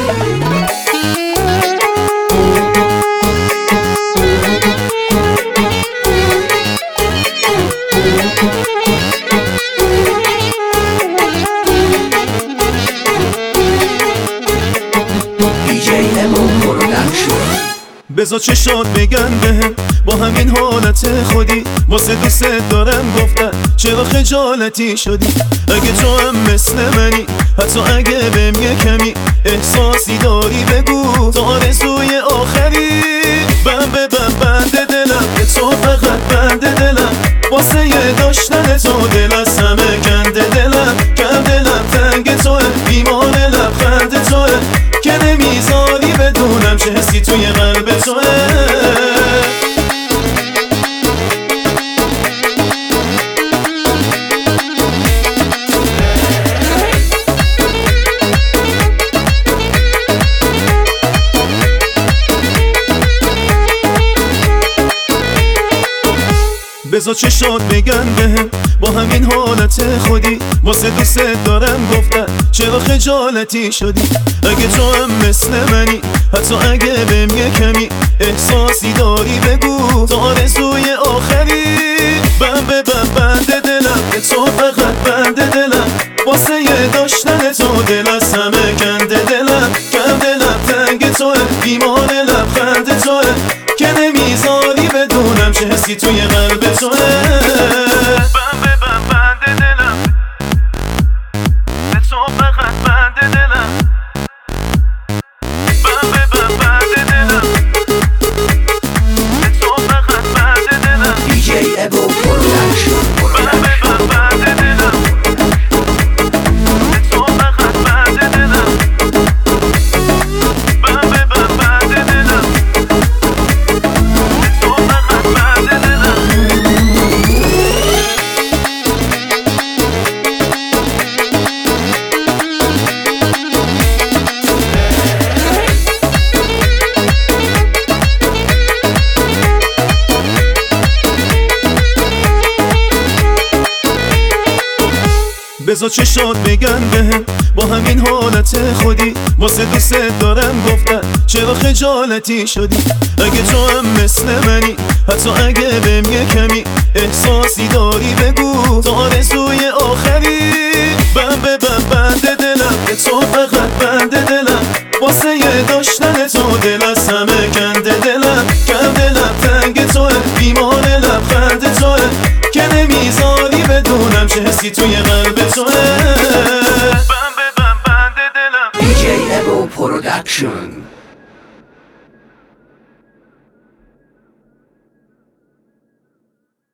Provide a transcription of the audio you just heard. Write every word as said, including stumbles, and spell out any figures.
بذار چشات بگن بهم با همین حالت خودی واسه دوست دارم گفتن چرا خجالتی شدی. اگه تو هم مثل منی حتی اگه بهم یه کمی احساسی داری بگو تا آرزوی آخری بم به بم بند دلم که تو فقط بند دلم واسه یه داشتن تو دل از همه کنده دلم کم دلم تنگ توه بیمار لبخند توه که نمیذاری بدونم چه حسی توی قلب توه. بذار چشات بگن بهم با همین حالت خودی واسه دوست دارم گفتن چرا خجالتی شدی. اگه تو هم مثل منی حتی اگه بهم یه کمی احساسی داری بگو تا آرزوی آخری بم به بم بند دلم که تو فقط بند دلم واسه یه داشتن تو دل از همه کنده دلم کم دلم تنگ توه بیمار لبخند توه که نمیذاری بدونم چه حسی توی قلب توه. بم به بم بند دلم به تو فقط بند دلم بم به بم بند دلم به تو فقط بند دلم دی جی ابو پروداکشن بم به بم بند دلم به تو فقط بند دلم بم به بم بند دلم بذار چشات بگن بهم با همین حالت خودی واسه دوست دارم گفتن چرا خجالتی شدی. اگه تو هم مثل منی حتی اگه بهم یه کمی احساسی داری بگو تا آرزوی آخری بم به بم بند دلم که تو فقط بند دلم واسه یه داشتن تو دل از همه کنده دلم کم دلم تنگ توه بیمار لبخند توه که نمیذاری بدونم چه حسی توی قلب توه. بم به بم بند دلم دی جی ابو پروداکشن.